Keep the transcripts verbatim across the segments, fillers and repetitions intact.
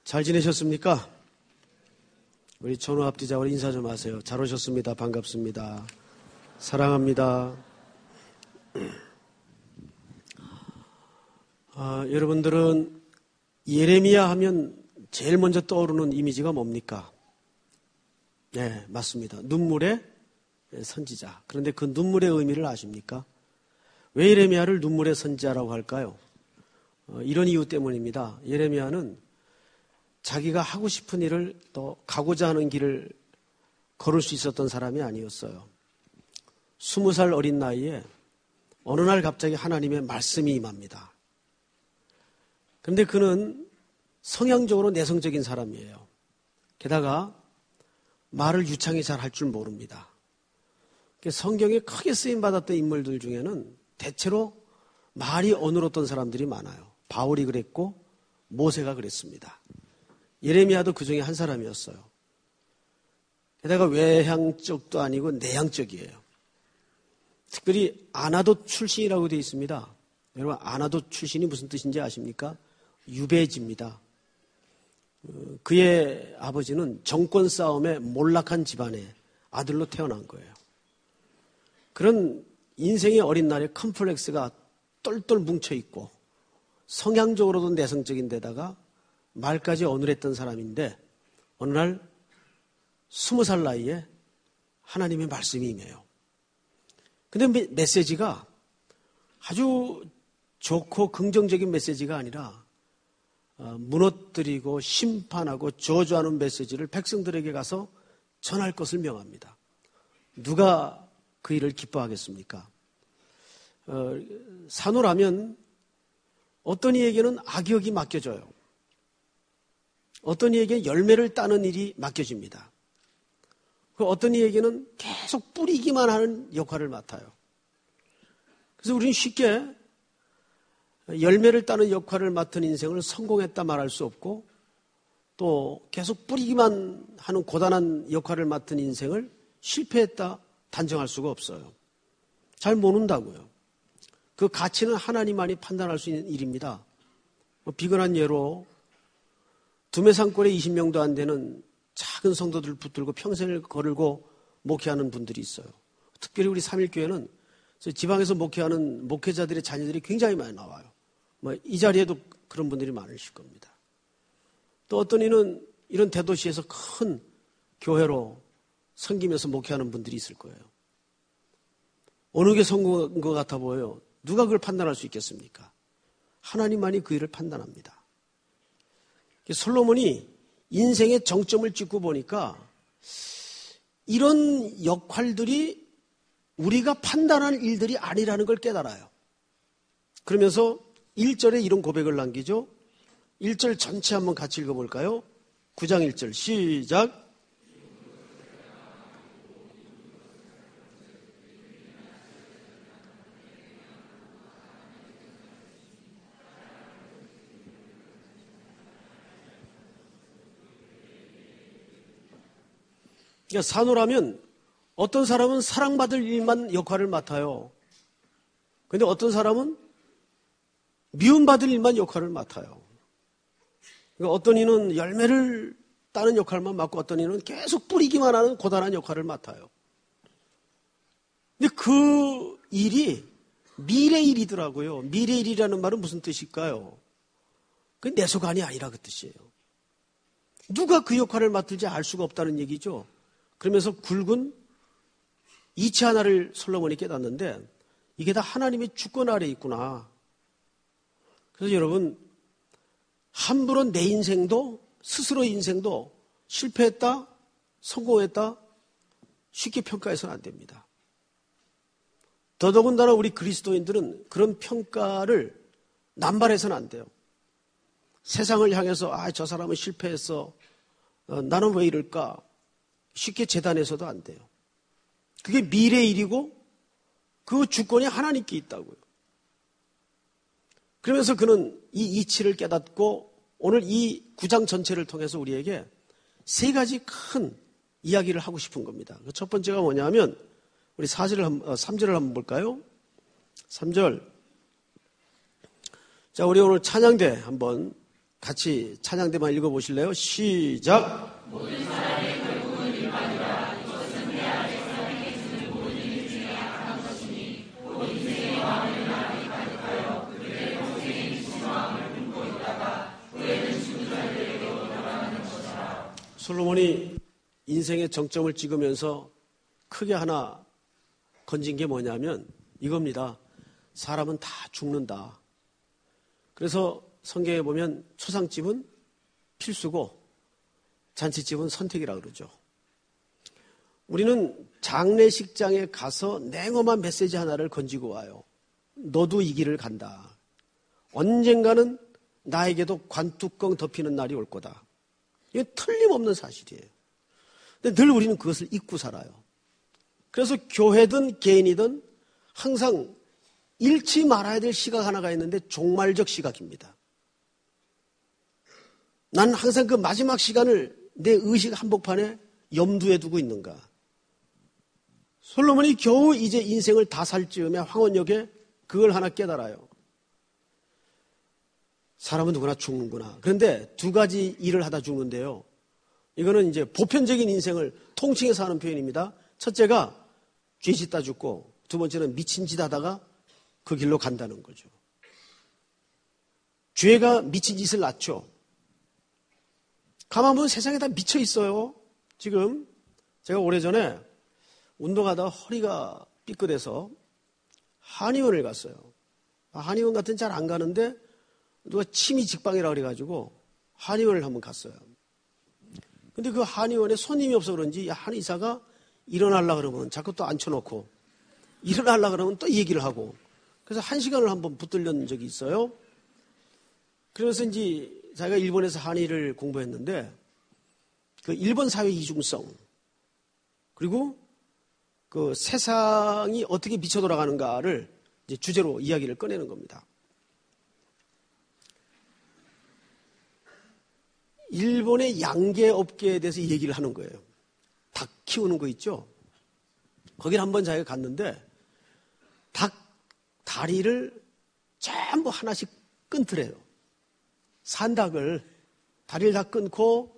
잘 지내셨습니까? 우리 전우 앞뒤자 우리 인사 좀 하세요. 잘 오셨습니다. 반갑습니다. 사랑합니다. 아, 여러분들은 예레미야 하면 제일 먼저 떠오르는 이미지가 뭡니까? 네, 맞습니다. 눈물의 선지자. 그런데 그 눈물의 의미를 아십니까? 왜 예레미야를 눈물의 선지자라고 할까요? 어, 이런 이유 때문입니다. 예레미야는 자기가 하고 싶은 일을 또 가고자 하는 길을 걸을 수 있었던 사람이 아니었어요. 스무 살 어린 나이에 어느 날 갑자기 하나님의 말씀이 임합니다. 그런데 그는 성향적으로 내성적인 사람이에요. 게다가 말을 유창히 잘 할 줄 모릅니다. 성경에 크게 쓰임받았던 인물들 중에는 대체로 말이 어눌했던 사람들이 많아요. 바울이 그랬고 모세가 그랬습니다. 예레미야도 그 중에 한 사람이었어요. 게다가 외향적도 아니고 내향적이에요. 특별히 아나도 출신이라고 되어 있습니다. 여러분 아나도 출신이 무슨 뜻인지 아십니까? 유배지입니다. 그의 아버지는 정권 싸움에 몰락한 집안의 아들로 태어난 거예요. 그런 인생의 어린 날에 컴플렉스가 똘똘 뭉쳐있고 성향적으로도 내성적인 데다가 말까지 어눌했던 사람인데 어느 날 스무 살 나이에 하나님의 말씀이 임해요. 근데 메시지가 아주 좋고 긍정적인 메시지가 아니라 무너뜨리고 심판하고 저주하는 메시지를 백성들에게 가서 전할 것을 명합니다. 누가 그 일을 기뻐하겠습니까? 어, 산후라면 어떤 이에게는 악역이 맡겨져요. 어떤 이에게 열매를 따는 일이 맡겨집니다. 어떤 이에게는 계속 뿌리기만 하는 역할을 맡아요. 그래서 우리는 쉽게 열매를 따는 역할을 맡은 인생을 성공했다 말할 수 없고 또 계속 뿌리기만 하는 고단한 역할을 맡은 인생을 실패했다 단정할 수가 없어요. 잘 모른다고요. 그 가치는 하나님만이 판단할 수 있는 일입니다. 뭐 비근한 예로 두메산골에 이십 명도 안 되는 작은 성도들을 붙들고 평생을 거르고 목회하는 분들이 있어요. 특별히 우리 삼일교회는 지방에서 목회하는 목회자들의 자녀들이 굉장히 많이 나와요. 뭐 이 자리에도 그런 분들이 많으실 겁니다. 또 어떤 이는 이런 대도시에서 큰 교회로 섬기면서 목회하는 분들이 있을 거예요. 어느 게 성공한 것 같아 보여요. 누가 그걸 판단할 수 있겠습니까? 하나님만이 그 일을 판단합니다. 솔로몬이 인생의 정점을 찍고 보니까 이런 역할들이 우리가 판단할 일들이 아니라는 걸 깨달아요. 그러면서 일 절에 이런 고백을 남기죠. 일 절 전체 한번 같이 읽어볼까요? 구 장 일 절 시작. 그러니까 산후라면 어떤 사람은 사랑받을 일만 역할을 맡아요. 그런데 어떤 사람은 미움받을 일만 역할을 맡아요. 그러니까 어떤 이는 열매를 따는 역할만 맡고 어떤 이는 계속 뿌리기만 하는 고단한 역할을 맡아요. 근데 그 일이 미래 일이더라고요. 미래 일이라는 말은 무슨 뜻일까요? 그게 내 소관이 아니라 그 뜻이에요. 누가 그 역할을 맡을지 알 수가 없다는 얘기죠. 그러면서 굵은 이치 하나를 솔로몬이 깨닫는데 이게 다 하나님의 주권 아래에 있구나. 그래서 여러분 함부로 내 인생도 스스로 인생도 실패했다, 성공했다 쉽게 평가해서는 안 됩니다. 더더군다나 우리 그리스도인들은 그런 평가를 남발해서는 안 돼요. 세상을 향해서 아, 저 사람은 실패했어. 어, 나는 왜 이럴까? 쉽게 재단해서도 안 돼요. 그게 미래의 일이고 그 주권이 하나님께 있다고요. 그러면서 그는 이 이치를 깨닫고 오늘 이 구 장 전체를 통해서 우리에게 세 가지 큰 이야기를 하고 싶은 겁니다. 첫 번째가 뭐냐면 우리 사 절을, 삼 절을 한번 볼까요? 삼 절. 자, 우리 오늘 찬양대 한번 같이 찬양대만 읽어보실래요? 시작! 모든 사람의 결국은 일반이라. 이것은 내 안에서 행해지는 모든 일 중에 악한 것이니 곧 인생의 왕을 나이 가득하여 그들의 평생의 지성함을 품고 있다가 후에는 죽은 자들에게로 돌아가는 것이라. 솔로몬이 인생의 정점을 찍으면서 크게 하나 건진 게 뭐냐면 이겁니다. 사람은 다 죽는다. 그래서 성경에 보면 초상집은 필수고 잔치집은 선택이라 그러죠. 우리는 장례식장에 가서 냉엄한 메시지 하나를 건지고 와요. 너도 이 길을 간다. 언젠가는 나에게도 관뚜껑 덮이는 날이 올 거다. 이게 틀림없는 사실이에요. 근데 늘 우리는 그것을 잊고 살아요. 그래서 교회든 개인이든 항상 잃지 말아야 될 시각 하나가 있는데 종말적 시각입니다. 나는 항상 그 마지막 시간을 내 의식 한복판에 염두에 두고 있는가. 솔로몬이 겨우 이제 인생을 다 살 즈음에 황혼역에 그걸 하나 깨달아요. 사람은 누구나 죽는구나. 그런데 두 가지 일을 하다 죽는데요. 이거는 이제 보편적인 인생을 통칭해서 하는 표현입니다. 첫째가 죄 짓다 죽고 두 번째는 미친 짓 하다가 그 길로 간다는 거죠. 죄가 미친 짓을 낳죠. 가만 보면 세상에 다 미쳐 있어요. 지금 제가 오래전에 운동하다가 허리가 삐끗해서 한의원을 갔어요. 한의원 같은 잘 안 가는데 누가 침이 직방이라 그래가지고 한의원을 한번 갔어요. 근데 그 한의원에 손님이 없어 그런지 한의사가 일어나려고 그러면 자꾸 또 앉혀놓고 일어나려고 그러면 또 얘기를 하고 그래서 한 시간을 한번 붙들린 적이 있어요. 그래서 이제 자기가 일본에서 한의를 공부했는데 그 일본 사회 이중성 그리고 그 세상이 어떻게 미쳐 돌아가는가를 이제 주제로 이야기를 꺼내는 겁니다. 일본의 양계 업계에 대해서 얘기를 하는 거예요. 닭 키우는 거 있죠? 거기를 한번 자기가 갔는데 닭 다리를 전부 하나씩 끊더래요. 산 닭을 다리를 다 끊고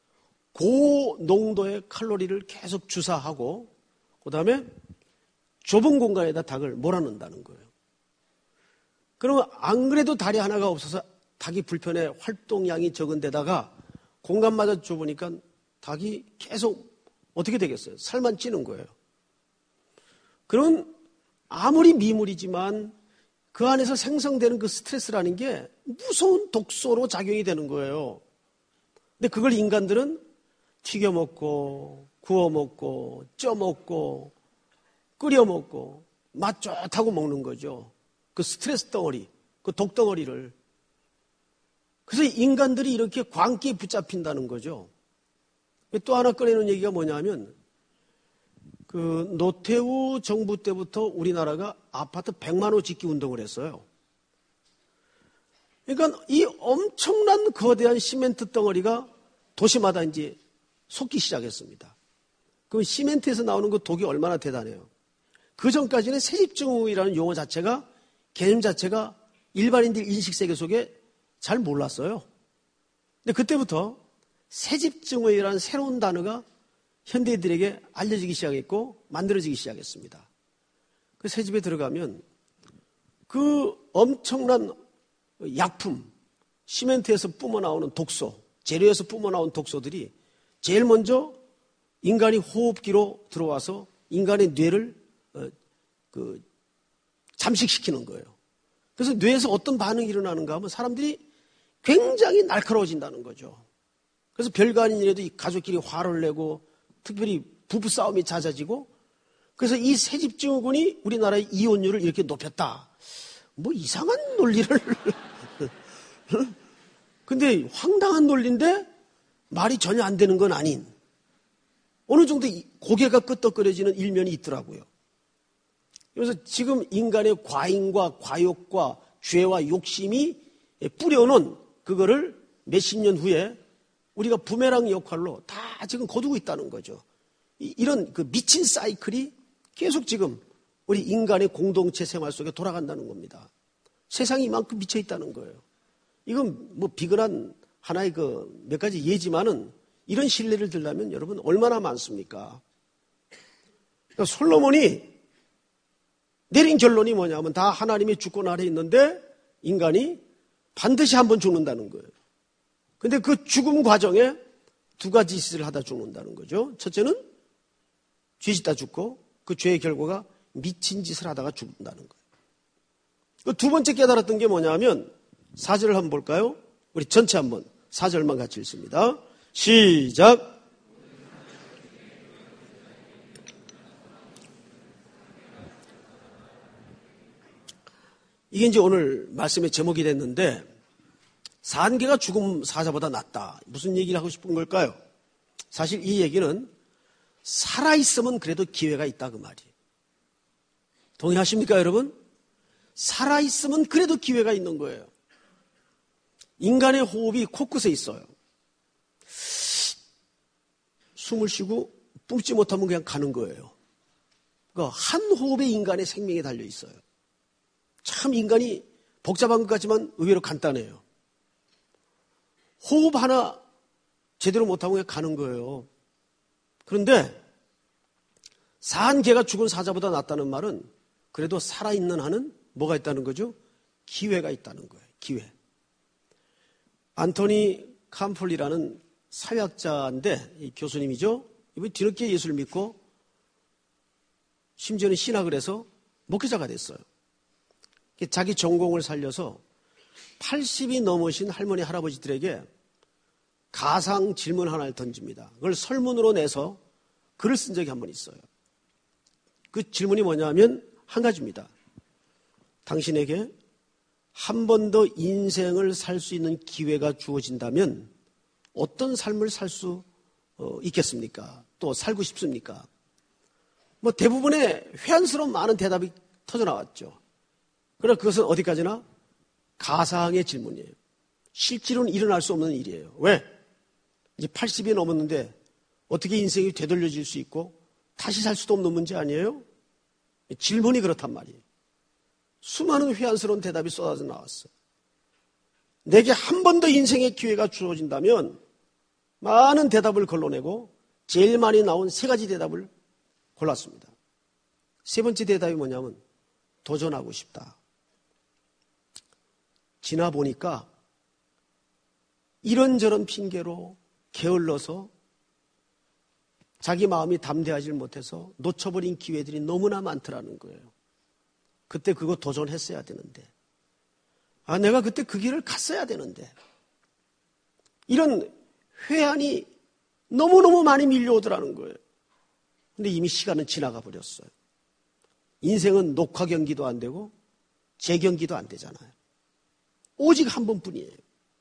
고농도의 칼로리를 계속 주사하고 그 다음에 좁은 공간에다 닭을 몰아넣는다는 거예요. 그러면 안 그래도 다리 하나가 없어서 닭이 불편해 활동량이 적은 데다가 공간마저 좁으니까 닭이 계속 어떻게 되겠어요? 살만 찌는 거예요. 그런 아무리 미물이지만 그 안에서 생성되는 그 스트레스라는 게 무서운 독소로 작용이 되는 거예요. 근데 그걸 인간들은 튀겨 먹고 구워 먹고 쪄 먹고 끓여 먹고 맛 좋다고 먹는 거죠. 그 스트레스 덩어리, 그 독 덩어리를. 그래서 인간들이 이렇게 광기에 붙잡힌다는 거죠. 또 하나 꺼내는 얘기가 뭐냐면 그 노태우 정부 때부터 우리나라가 아파트 백만 호 짓기 운동을 했어요. 그러니까 이 엄청난 거대한 시멘트 덩어리가 도시마다 이제 솟기 시작했습니다. 그 시멘트에서 나오는 그 독이 얼마나 대단해요. 그 전까지는 새집증후이라는 용어 자체가 개념 자체가 일반인들 인식 세계 속에 잘 몰랐어요. 근데 그때부터 새집증후이라는 새로운 단어가 현대인들에게 알려지기 시작했고 만들어지기 시작했습니다. 그 새집에 들어가면 그 엄청난 약품, 시멘트에서 뿜어나오는 독소, 재료에서 뿜어나온 독소들이 제일 먼저 인간이 호흡기로 들어와서 인간의 뇌를 어, 그 잠식시키는 거예요. 그래서 뇌에서 어떤 반응이 일어나는가 하면 사람들이 굉장히 날카로워진다는 거죠. 그래서 별거 아닌 일에도 이 가족끼리 화를 내고 특별히 부부싸움이 잦아지고 그래서 이 새집증후군이 우리나라의 이혼율을 이렇게 높였다. 뭐 이상한 논리를 근데 황당한 논리인데 말이 전혀 안 되는 건 아닌 어느 정도 고개가 끄덕거려지는 일면이 있더라고요. 그래서 지금 인간의 과잉과 과욕과 죄와 욕심이 뿌려놓은 그거를 몇십 년 후에 우리가 부메랑 역할로 다 지금 거두고 있다는 거죠. 이런 그 미친 사이클이 계속 지금 우리 인간의 공동체 생활 속에 돌아간다는 겁니다. 세상이 이만큼 미쳐 있다는 거예요. 이건 뭐 비근한 하나의 그 몇 가지 예지만은 이런 신뢰를 들려면 여러분 얼마나 많습니까? 그러니까 솔로몬이 내린 결론이 뭐냐면 다 하나님의 주권 아래 있는데 인간이 반드시 한번 죽는다는 거예요. 근데 그 죽음 과정에 두 가지 짓을 하다 죽는다는 거죠. 첫째는 죄 짓다 죽고 그 죄의 결과가 미친 짓을 하다가 죽는다는 거예요. 두 번째 깨달았던 게 뭐냐면 사 절을 한번 볼까요? 우리 전체 한번 사 절만 같이 읽습니다. 시작. 이게 이제 오늘 말씀의 제목이 됐는데 산개가 죽음 사자보다 낫다. 무슨 얘기를 하고 싶은 걸까요? 사실 이 얘기는 살아있으면 그래도 기회가 있다 그 말이에요. 동의하십니까 여러분? 살아있으면 그래도 기회가 있는 거예요. 인간의 호흡이 코끝에 있어요. 숨을 쉬고 뿜지 못하면 그냥 가는 거예요. 그러니까 한 호흡에 인간의 생명이 달려 있어요. 참 인간이 복잡한 것 같지만 의외로 간단해요. 호흡 하나 제대로 못하면 그냥 가는 거예요. 그런데 산 개가 죽은 사자보다 낫다는 말은 그래도 살아있는 한은 뭐가 있다는 거죠? 기회가 있다는 거예요. 기회. 안토니 캄폴리라는 사회학자인데 이 교수님이죠. 이분이 뒤늦게 예수를 믿고 심지어는 신학을 해서 목회자가 됐어요. 자기 전공을 살려서 팔십이 넘으신 할머니 할아버지들에게 가상 질문 하나를 던집니다. 그걸 설문으로 내서 글을 쓴 적이 한 번 있어요. 그 질문이 뭐냐면 한 가지입니다. 당신에게 한 번 더 인생을 살 수 있는 기회가 주어진다면 어떤 삶을 살 수 있겠습니까? 또 살고 싶습니까? 뭐 대부분의 회한스러운 많은 대답이 터져나왔죠. 그러나 그것은 어디까지나 가상의 질문이에요. 실제로는 일어날 수 없는 일이에요. 왜? 이제 팔십이 넘었는데 어떻게 인생이 되돌려질 수 있고 다시 살 수도 없는 문제 아니에요? 질문이 그렇단 말이에요. 수많은 회한스러운 대답이 쏟아져 나왔어요. 내게 한 번 더 인생의 기회가 주어진다면 많은 대답을 걸러내고 제일 많이 나온 세 가지 대답을 골랐습니다. 세 번째 대답이 뭐냐면 도전하고 싶다. 지나 보니까 이런저런 핑계로 게을러서 자기 마음이 담대하지 못해서 놓쳐버린 기회들이 너무나 많더라는 거예요. 그때 그거 도전했어야 되는데. 아, 내가 그때 그 길을 갔어야 되는데. 이런 회한이 너무너무 많이 밀려오더라는 거예요. 근데 이미 시간은 지나가 버렸어요. 인생은 녹화 경기도 안 되고 재경기도 안 되잖아요. 오직 한 번뿐이에요.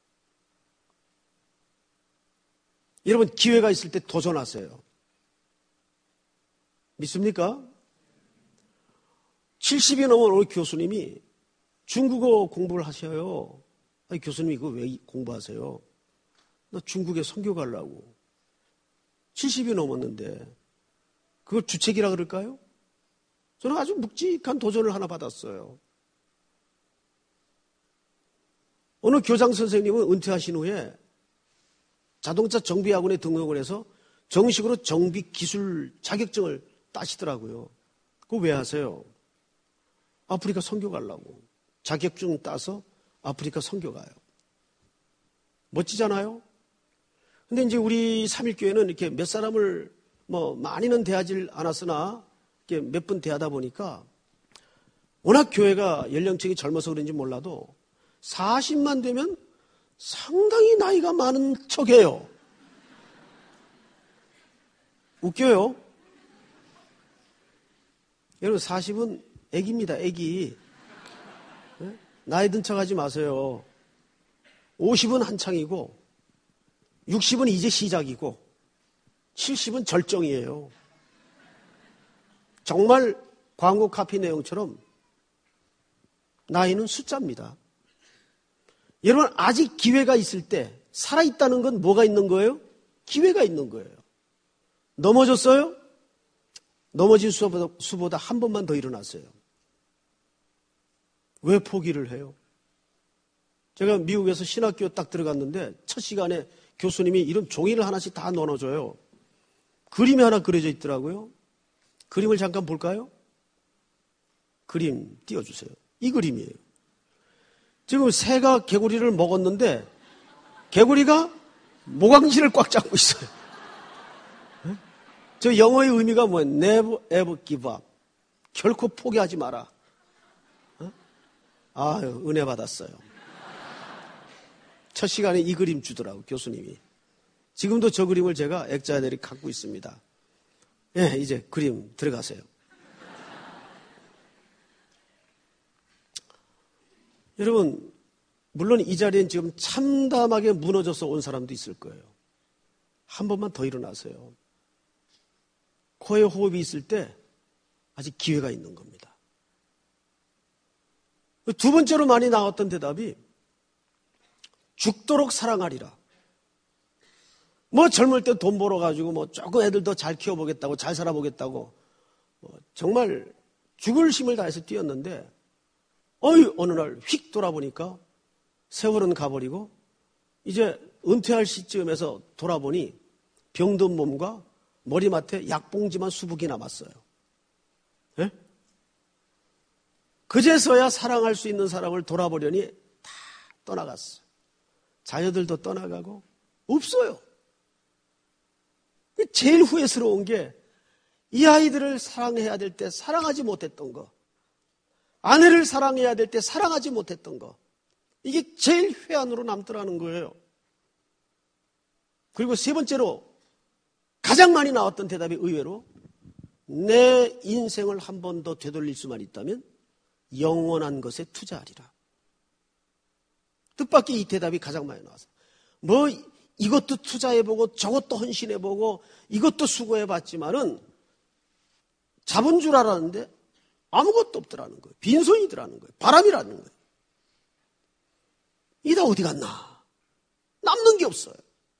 여러분 기회가 있을 때 도전하세요. 믿습니까? 칠십이 넘은 우리 교수님이 중국어 공부를 하셔요. 아니, 교수님 이거 왜 공부하세요? 나 중국에 선교 가려고. 칠십이 넘었는데 그걸 주책이라 그럴까요? 저는 아주 묵직한 도전을 하나 받았어요. 어느 교장 선생님은 은퇴하신 후에 자동차 정비학원에 등록을 해서 정식으로 정비 기술 자격증을 따시더라고요. 그거 왜 하세요? 아프리카 선교 가려고. 자격증 따서 아프리카 선교 가요. 멋지잖아요? 근데 이제 우리 삼일교회는 이렇게 몇 사람을 뭐 많이는 대하지 않았으나 이렇게 몇 분 대하다 보니까 워낙 교회가 연령층이 젊어서 그런지 몰라도 사십만 되면 상당히 나이가 많은 척해요. 웃겨요. 여러분 사십은 애기입니다. 애기. 네? 나이 든 척하지 마세요. 오십은 한창이고 육십은 이제 시작이고 칠십은 절정이에요. 정말 광고 카피 내용처럼 나이는 숫자입니다. 여러분 아직 기회가 있을 때 살아있다는 건 뭐가 있는 거예요? 기회가 있는 거예요. 넘어졌어요? 넘어진 수보다, 수보다 한 번만 더 일어났어요. 왜 포기를 해요? 제가 미국에서 신학교 딱 들어갔는데 첫 시간에 교수님이 이런 종이를 하나씩 다 넣어줘요. 그림이 하나 그려져 있더라고요. 그림을 잠깐 볼까요? 그림 띄워주세요. 이 그림이에요. 지금 새가 개구리를 먹었는데 개구리가 모강지를 꽉 잡고 있어요. 저 영어의 의미가 뭐예요? Never ever give up. 결코 포기하지 마라. 아유, 은혜 받았어요. 첫 시간에 이 그림 주더라고, 교수님이. 지금도 저 그림을 제가 액자들이 갖고 있습니다. 예, 이제 그림 들어가세요. 여러분, 물론 이 자리엔 지금 참담하게 무너져서 온 사람도 있을 거예요. 한 번만 더 일어나세요. 코에 호흡이 있을 때 아직 기회가 있는 겁니다. 두 번째로 많이 나왔던 대답이 죽도록 사랑하리라. 뭐 젊을 때 돈 벌어가지고 뭐 조금 애들 더 잘 키워보겠다고, 잘 살아보겠다고 뭐 정말 죽을 힘을 다해서 뛰었는데 어이 어느 날 휙 돌아보니까 세월은 가버리고 이제 은퇴할 시점에서 돌아보니 병든 몸과 머리맡에 약봉지만 수북이 남았어요. 예? 그제서야 사랑할 수 있는 사람을 돌아보려니 다 떠나갔어요. 자녀들도 떠나가고 없어요. 제일 후회스러운 게 이 아이들을 사랑해야 될 때 사랑하지 못했던 거, 아내를 사랑해야 될 때 사랑하지 못했던 거, 이게 제일 회한으로 남더라는 거예요. 그리고 세 번째로 가장 많이 나왔던 대답이 의외로 내 인생을 한 번 더 되돌릴 수만 있다면 영원한 것에 투자하리라. 뜻밖의 이 대답이 가장 많이 나왔어요. 뭐 이것도 투자해보고 저것도 헌신해보고 이것도 수고해봤지만은 잡은 줄 알았는데 아무것도 없더라는 거예요. 빈손이더라는 거예요. 바람이라는 거예요. 이다 어디 갔나? 남는 게 없어요.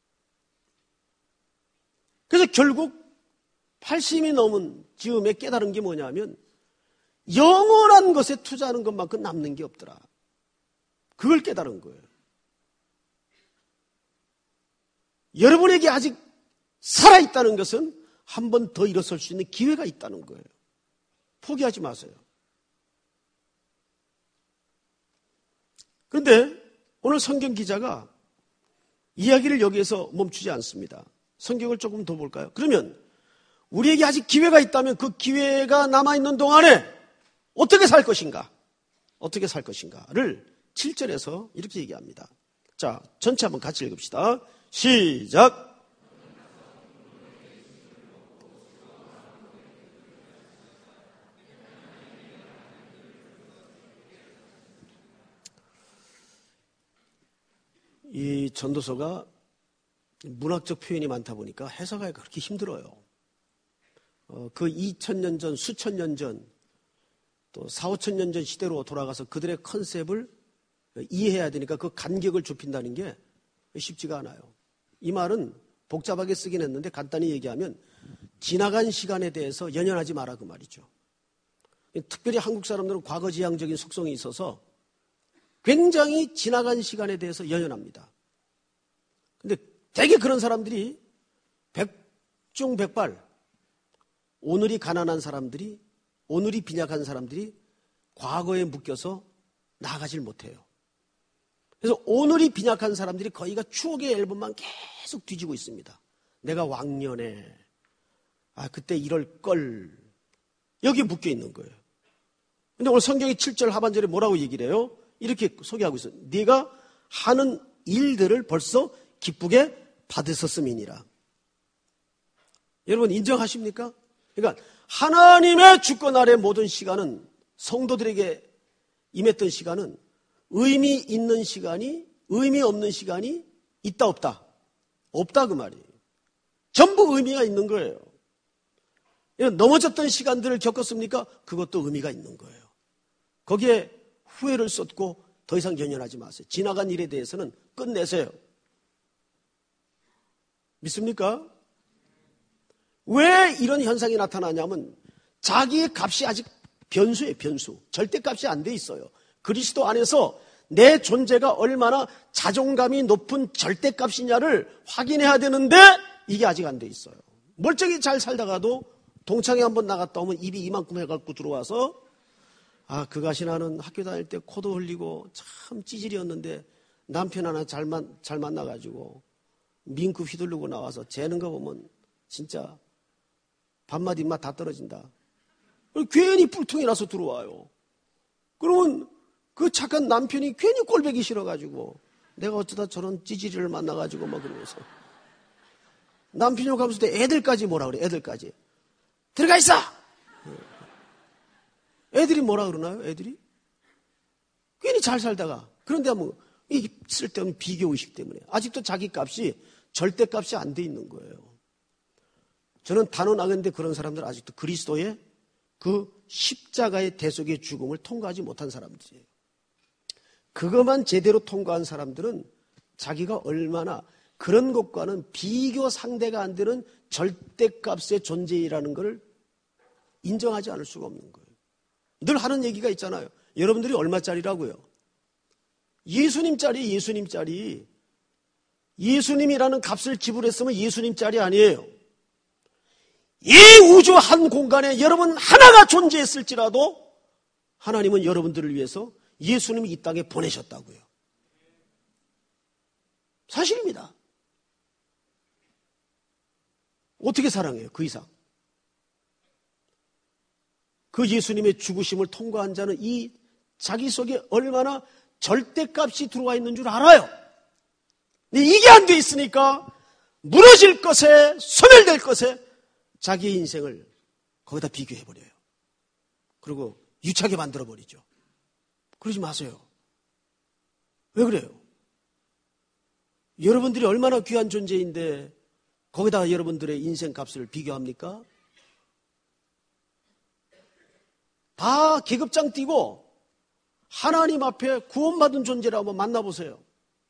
그래서 결국 팔십이 넘은 즈음에 깨달은 게 뭐냐면 영원한 것에 투자하는 것만큼 남는 게 없더라. 그걸 깨달은 거예요. 여러분에게 아직 살아있다는 것은 한 번 더 일어설 수 있는 기회가 있다는 거예요. 포기하지 마세요. 그런데 오늘 성경 기자가 이야기를 여기에서 멈추지 않습니다. 성경을 조금 더 볼까요? 그러면 우리에게 아직 기회가 있다면 그 기회가 남아있는 동안에 어떻게 살 것인가? 어떻게 살 것인가를 칠 절에서 이렇게 얘기합니다. 자, 전체 한번 같이 읽읍시다. 시작! 이 전도서가 문학적 표현이 많다 보니까 해석하기가 그렇게 힘들어요. 어, 그 이천 년 전, 수천 년 전, 또 사오천 년 전 시대로 돌아가서 그들의 컨셉을 이해해야 되니까 그 간격을 좁힌다는 게 쉽지가 않아요. 이 말은 복잡하게 쓰긴 했는데 간단히 얘기하면 지나간 시간에 대해서 연연하지 마라 그 말이죠. 특별히 한국 사람들은 과거지향적인 속성이 있어서 굉장히 지나간 시간에 대해서 연연합니다. 근데 되게 그런 사람들이 백중백발 오늘이 가난한 사람들이, 오늘이 빈약한 사람들이 과거에 묶여서 나아가질 못해요. 그래서 오늘이 빈약한 사람들이 거의가 추억의 앨범만 계속 뒤지고 있습니다. 내가 왕년에 아 그때 이럴 걸 여기에 묶여 있는 거예요. 근데 오늘 성경이 칠 절 하반절에 뭐라고 얘기를 해요? 이렇게 소개하고 있어요. 네가 하는 일들을 벌써 기쁘게 받으셨음이니라. 여러분 인정하십니까? 그러니까 하나님의 주권 아래 모든 시간은 성도들에게 임했던 시간은 의미 있는 시간이 의미 없는 시간이 있다 없다? 없다 그 말이에요. 전부 의미가 있는 거예요. 넘어졌던 시간들을 겪었습니까? 그것도 의미가 있는 거예요. 거기에 후회를 쏟고 더 이상 연연하지 마세요. 지나간 일에 대해서는 끝내세요. 믿습니까? 왜 이런 현상이 나타나냐면 자기의 값이 아직 변수예요. 변수. 절대값이 안 돼 있어요. 그리스도 안에서 내 존재가 얼마나 자존감이 높은 절대값이냐를 확인해야 되는데 이게 아직 안 돼 있어요. 멀쩡히 잘 살다가도 동창회 한번 나갔다 오면 입이 이만큼 해갖고 들어와서 아, 그가시 나는 학교 다닐 때 코도 흘리고 참 찌질이었는데 남편 하나 잘, 만, 잘 만나가지고 민크 휘두르고 나와서 재는 거 보면 진짜 밥맛 입맛 다 떨어진다. 괜히 뿔퉁이 나서 들어와요. 그러면 그 착한 남편이 괜히 꼴보기 싫어가지고 내가 어쩌다 저런 찌질이를 만나가지고 막 그러면서 남편이 가면서 애들까지 뭐라 그래. 애들까지 들어가 있어. 애들이 뭐라 그러나요? 애들이 괜히 잘 살다가 그런데 뭐 이 쓸데없는 비교의식 때문에 아직도 자기 값이 절대값이 안 돼 있는 거예요. 저는 단언하건대 그런 사람들 아직도 그리스도의 그 십자가의 대속의 죽음을 통과하지 못한 사람들이에요. 그것만 제대로 통과한 사람들은 자기가 얼마나 그런 것과는 비교 상대가 안 되는 절대값의 존재이라는 걸 인정하지 않을 수가 없는 거예요. 늘 하는 얘기가 있잖아요. 여러분들이 얼마짜리라고요? 예수님짜리, 예수님짜리. 예수님이라는 값을 지불했으면 예수님짜리 아니에요. 이 우주 한 공간에 여러분 하나가 존재했을지라도 하나님은 여러분들을 위해서 예수님이 이 땅에 보내셨다고요. 사실입니다. 어떻게 사랑해요? 그 이상. 그 예수님의 죽으심을 통과한 자는 이 자기 속에 얼마나 절대값이 들어와 있는 줄 알아요. 근데 이게 안 돼 있으니까 무너질 것에, 소멸될 것에 자기의 인생을 거기다 비교해버려요. 그리고 유치하게 만들어버리죠. 그러지 마세요. 왜 그래요? 여러분들이 얼마나 귀한 존재인데 거기다가 여러분들의 인생 값을 비교합니까? 다 계급장 띄고 하나님 앞에 구원받은 존재라고 한번 만나보세요.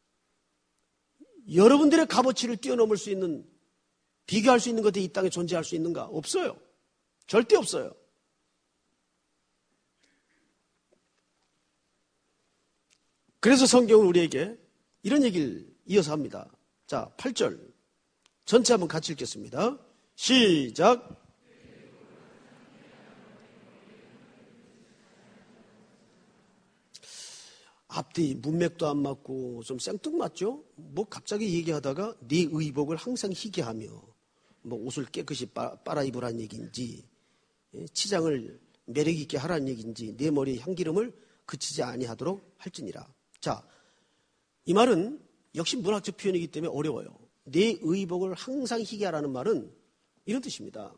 여러분들의 값어치를 뛰어넘을 수 있는, 비교할 수 있는 것들이 이 땅에 존재할 수 있는가? 없어요. 절대 없어요. 그래서 성경은 우리에게 이런 얘기를 이어서 합니다. 자, 팔 절 전체 한번 같이 읽겠습니다. 시작. 앞뒤 문맥도 안 맞고 좀 생뚱맞죠? 뭐 갑자기 얘기하다가 네 의복을 항상 희게 하며 뭐 옷을 깨끗이 빨아 입으라는 얘기인지 치장을 매력 있게 하라는 얘기인지 내 머리에 향기름을 그치지 아니하도록 할지니라. 자, 이 말은 역시 문학적 표현이기 때문에 어려워요. 내 의복을 항상 희게 하라는 말은 이런 뜻입니다.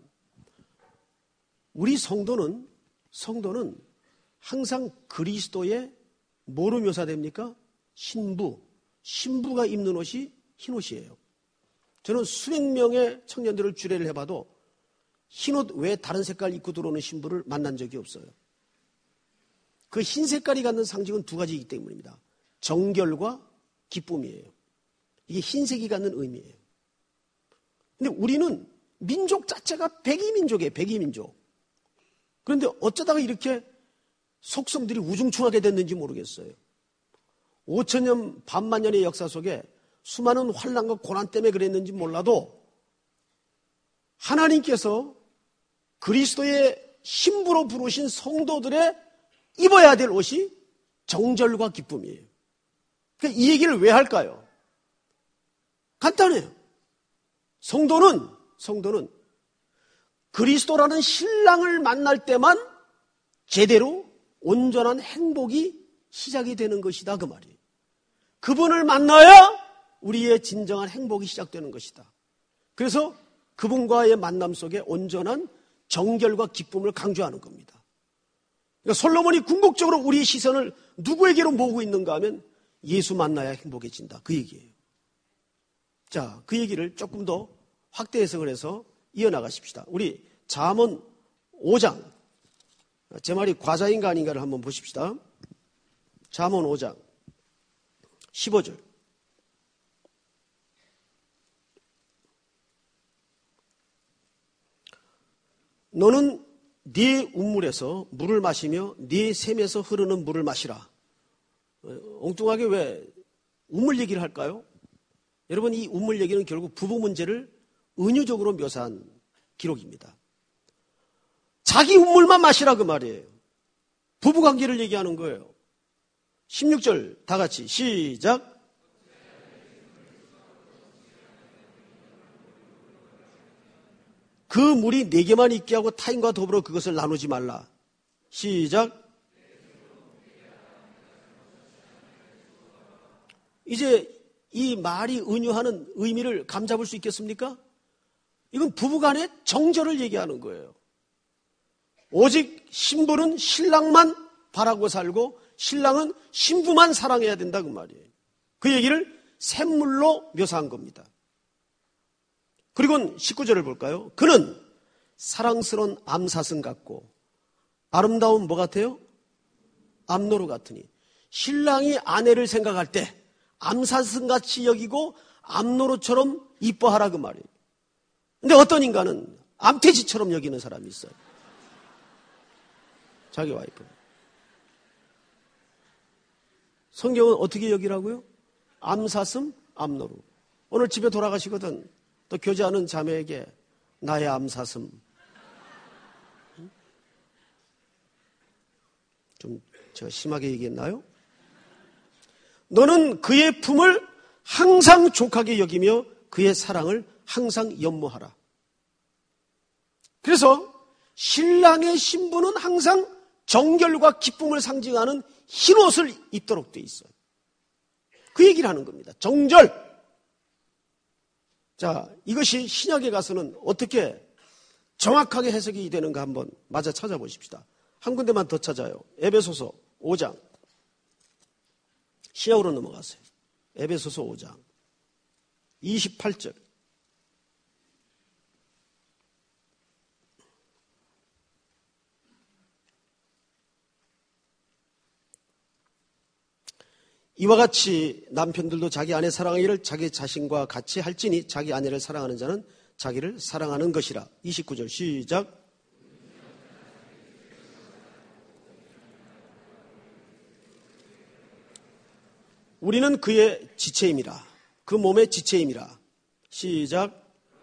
우리 성도는 성도는 항상 그리스도의 뭐로 묘사됩니까? 신부. 신부가 입는 옷이 흰 옷이에요. 저는 수백 명의 청년들을 주례를 해봐도 흰 옷 외에 다른 색깔 입고 들어오는 신부를 만난 적이 없어요. 그 흰 색깔이 갖는 상징은 두 가지이기 때문입니다. 정결과 기쁨이에요. 이게 흰색이 갖는 의미예요. 근데 우리는 민족 자체가 백이민족이에요. 백이민족. 그런데 어쩌다가 이렇게 속성들이 우중충하게 됐는지 모르겠어요. 오천 년, 반만 년의 역사 속에 수많은 환난과 고난 때문에 그랬는지 몰라도 하나님께서 그리스도의 신부로 부르신 성도들의 입어야 될 옷이 정절과 기쁨이에요. 그러니까 이 얘기를 왜 할까요? 간단해요. 성도는, 성도는 그리스도라는 신랑을 만날 때만 제대로 온전한 행복이 시작이 되는 것이다, 그 말이에요. 그분을 만나야 우리의 진정한 행복이 시작되는 것이다. 그래서 그분과의 만남 속에 온전한 정결과 기쁨을 강조하는 겁니다. 그러니까 솔로몬이 궁극적으로 우리의 시선을 누구에게로 모으고 있는가 하면 예수 만나야 행복해진다, 그 얘기예요. 자, 그 얘기를 조금 더 확대 해석을 해서 이어나가십시다. 우리 잠언 오 장, 제 말이 과자인가 아닌가를 한번 보십시다. 잠언 오 장 십오 절. 너는 네 운물에서 물을 마시며 네 샘에서 흐르는 물을 마시라. 엉뚱하게 왜 우물 얘기를 할까요? 여러분, 이 우물 얘기는 결국 부부 문제를 은유적으로 묘사한 기록입니다. 자기 우물만 마시라 그 말이에요. 부부관계를 얘기하는 거예요. 십육 절 다 같이 시작. 그 물이 내게만 있게 하고 타인과 더불어 그것을 나누지 말라. 시작. 이제 이 말이 은유하는 의미를 감잡을 수 있겠습니까? 이건 부부간의 정절을 얘기하는 거예요. 오직 신부는 신랑만 바라고 살고 신랑은 신부만 사랑해야 된다 그 말이에요. 그 얘기를 샘물로 묘사한 겁니다. 그리고 십구 절을 볼까요? 그는 사랑스러운 암사슴 같고 아름다운 뭐 같아요? 암노루 같으니 신랑이 아내를 생각할 때 암사슴같이 여기고 암노루처럼 이뻐하라 그 말이에요. 근데 어떤 인간은 암돼지처럼 여기는 사람이 있어요. 자기 와이프. 성경은 어떻게 여기라고요? 암사슴, 암노루. 오늘 집에 돌아가시거든 또 교제하는 자매에게 나의 암사슴. 좀 제가 심하게 얘기했나요? 너는 그의 품을 항상 족하게 여기며 그의 사랑을 항상 연모하라. 그래서 신랑의 신부는 항상 정결과 기쁨을 상징하는 흰옷을 입도록 돼 있어요. 그 얘기를 하는 겁니다. 정절. 자, 이것이 신약에 가서는 어떻게 정확하게 해석이 되는가 한번 마저 찾아보십시다. 한 군데만 더 찾아요. 에베소서 오 장. 신약으로 넘어가세요. 에베소서 오 장 이십팔 절. 이와 같이 남편들도 자기 아내 사랑하기를 자기 자신과 같이 할지니 자기 아내를 사랑하는 자는 자기를 사랑하는 것이라. 이십구 절 시작. 우리는 그의 지체임이라. 그 몸의 지체임이라. 시작.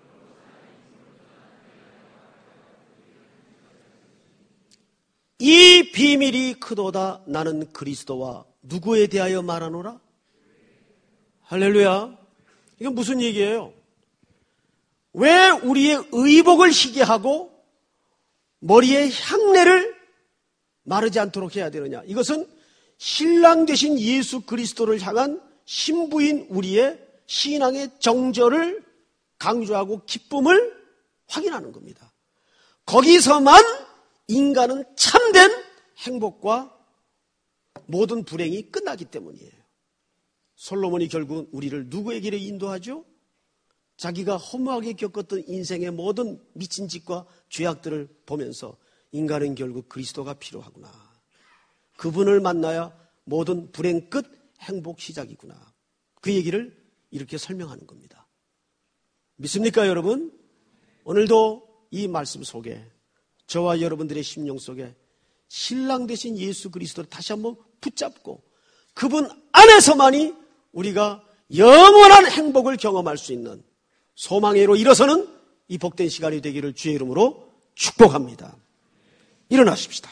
이 비밀이 크도다. 나는 그리스도와 누구에 대하여 말하노라? 할렐루야. 이건 무슨 얘기예요? 왜 우리의 의복을 희게 하고 머리에 향내를 마르지 않도록 해야 되느냐? 이것은 신랑 되신 예수 그리스도를 향한 신부인 우리의 신앙의 정절을 강조하고 기쁨을 확인하는 겁니다. 거기서만 인간은 참된 행복과 모든 불행이 끝나기 때문이에요. 솔로몬이 결국 우리를 누구에게로 인도하죠? 자기가 허무하게 겪었던 인생의 모든 미친 짓과 죄악들을 보면서 인간은 결국 그리스도가 필요하구나. 그분을 만나야 모든 불행 끝 행복 시작이구나. 그 얘기를 이렇게 설명하는 겁니다. 믿습니까, 여러분? 오늘도 이 말씀 속에 저와 여러분들의 심령 속에 신랑 되신 예수 그리스도를 다시 한번 붙잡고 그분 안에서만이 우리가 영원한 행복을 경험할 수 있는 소망으로 일어서는 이 복된 시간이 되기를 주의 이름으로 축복합니다. 일어나십시다.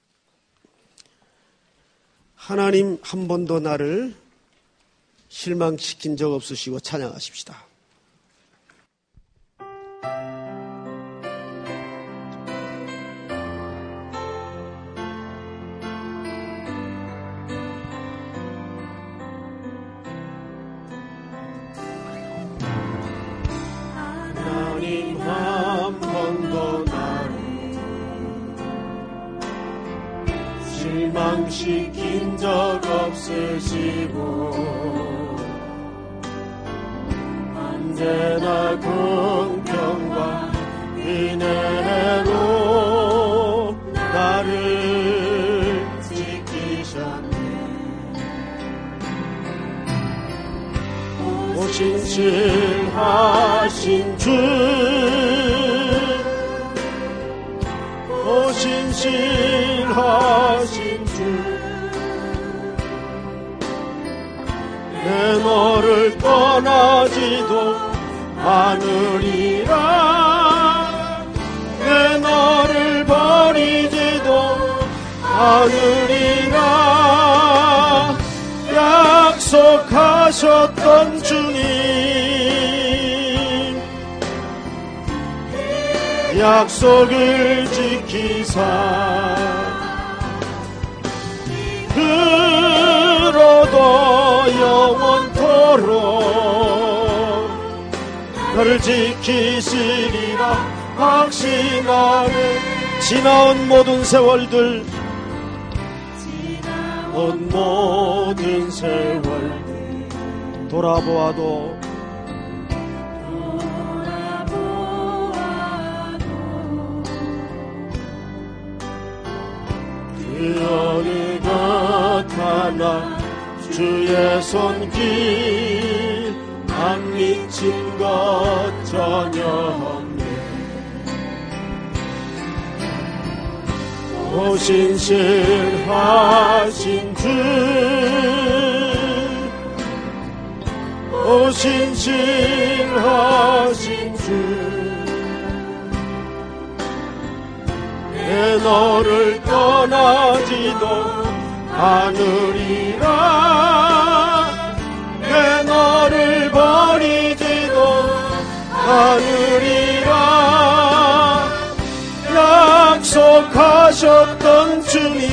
하나님 한 번도 나를 실망시킨 적 없으시고 찬양하십시다. 하나님 한 번도 나를 실망시킨 적 없으시고 언제나 긍휼과 은혜로 나를 지키셨네. 오신실하신 주, 오신실하신 주, 떠나지도 않으리라. 내 너를 버리지도 않으리라. 약속하셨던 주님, 약속을 지키사 그러도 영원토록 나를 지키시리라 확신하네. 지나온 모든 세월들, 지나온 모든 세월들 돌아보아도 그 어느 것 하나 주의 손길 안 미친 것 전혀 없네. 오신실하신 주, 오신실하신 주, 내 너를 떠나지도 않으리라. 내 너를 버리지도 않으리라. 약속하셨던 주님,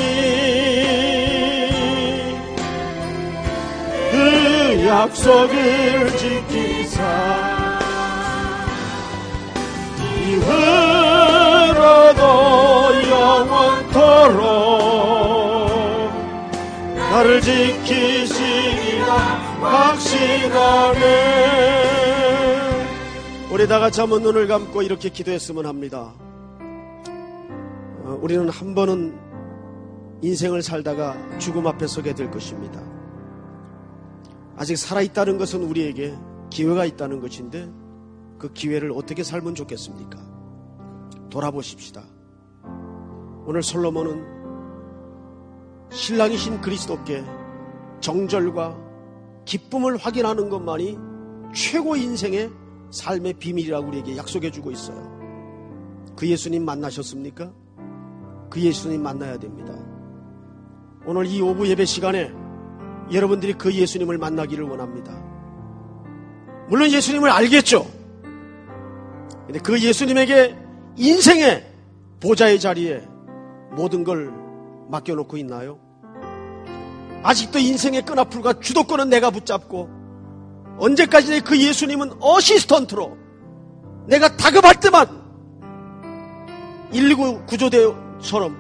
그 약속을 지키사 이후로도 영원토록 나를 지키시리라 확신하네. 우리 다 같이 한번 눈을 감고 이렇게 기도했으면 합니다. 어, 우리는 한 번은 인생을 살다가 죽음 앞에 서게 될 것입니다. 아직 살아있다는 것은 우리에게 기회가 있다는 것인데 그 기회를 어떻게 살면 좋겠습니까? 돌아보십시다. 오늘 솔로몬은 신랑이신 그리스도께 정절과 기쁨을 확인하는 것만이 최고 인생의 삶의 비밀이라고 우리에게 약속해주고 있어요. 그 예수님 만나셨습니까? 그 예수님 만나야 됩니다. 오늘 이 오후 예배 시간에 여러분들이 그 예수님을 만나기를 원합니다. 물론 예수님을 알겠죠. 근데 그 예수님에게 인생의 보좌의 자리에 모든 걸 맡겨놓고 있나요? 아직도 인생의 끈앞풀과 주도권은 내가 붙잡고 언제까지나 그 예수님은 어시스턴트로 내가 다급할 때만 일일구 구조대처럼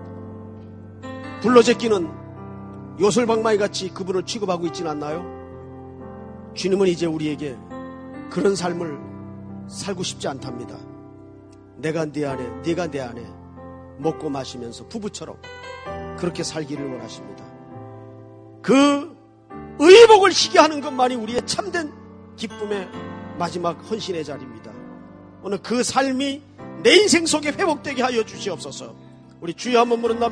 불러제끼는 요술방망이같이 그분을 취급하고 있지는 않나요? 주님은 이제 우리에게 그런 삶을 살고 싶지 않답니다. 내가 내 안에, 네가 내 안에 먹고 마시면서 부부처럼 그렇게 살기를 원하십니다. 그 의복을 시게 하는 것만이 우리의 참된 기쁨의 마지막 헌신의 자리입니다. 오늘 그 삶이 내 인생 속에 회복되게 하여 주시옵소서. 우리 주여 한번 부른다.